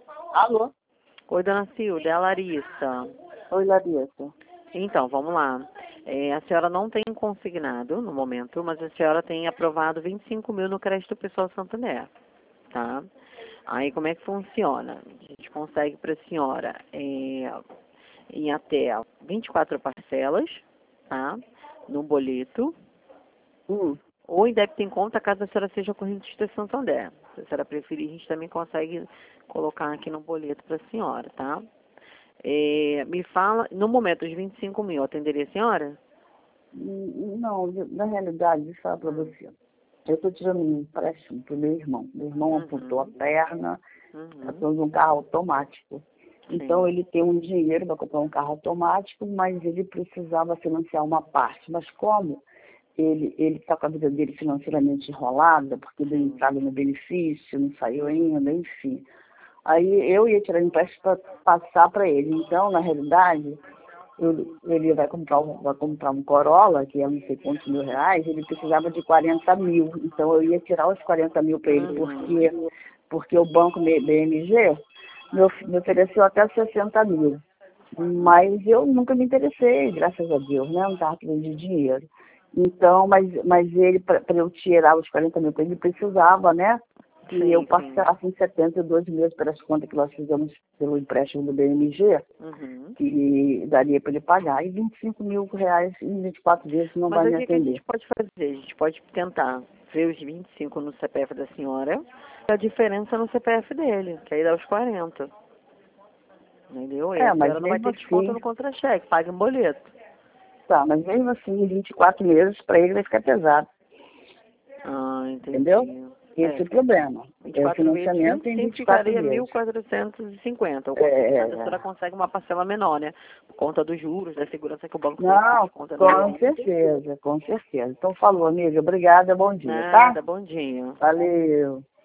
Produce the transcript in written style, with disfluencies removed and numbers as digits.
Alô? Oi, dona Silvia, é a Larissa. Oi, Larissa. Então, vamos lá. A senhora não tem consignado no momento, mas a senhora tem aprovado 25 mil no crédito pessoal Santander, tá? Aí, como é que funciona? A gente consegue para a senhora em até 24 parcelas, tá? No boleto, ou em débito em conta, caso a senhora seja correntista Santander. Se a senhora preferir, a gente também consegue colocar aqui no boleto para a senhora, tá? Me fala, no momento, os 25 mil, atenderia a senhora? Não, na realidade, deixa eu falar para você. Eu estou tirando um empréstimo para o meu irmão. Meu irmão amputou a perna, está usando um carro automático. Então, ele tem um dinheiro para comprar um carro automático, mas ele precisava financiar uma parte. Mas como ele está com a vida dele financeiramente enrolada, porque deu entrada no benefício, não saiu ainda, enfim. Aí eu ia tirar empréstimo para passar para ele. Então, na realidade, ele vai comprar um Corolla, que é não sei quantos mil reais, ele precisava de 40 mil. Então, eu ia tirar os 40 mil para ele, porque o banco BMG me ofereceu até 60 mil. Mas eu nunca me interessei, graças a Deus, né? Não estava precisando de dinheiro. Então, mas ele, para eu tirar os 40 mil para ele, precisava, né? Que eu passasse em 72 meses pelas contas que nós fizemos pelo empréstimo do BMG, que daria para ele pagar. E 25 mil reais em 24 vezes não vai me Mas o que a atender. gente pode fazer? A gente pode tentar ver os 25 no CPF da senhora e a diferença no CPF dele, que aí dá os 40. Entendeu? E a Mas senhora não vai mesmo ter desconto assim, no contra-cheque, paga em boleto. tá, mas mesmo assim, em 24 meses, para ele vai ficar pesado. Ah, entendi. Entendeu? Esse é o problema. É o 24 vezes financiamento em 25 24 ficaria meses. 1.450. O consignado, a senhora consegue uma parcela menor, né? Por conta dos juros, da segurança que o banco sempre Não, desconta no com início. certeza, com certeza. Então falou, amiga. Obrigada, bom dia, tá? Nada, bom dia. Valeu.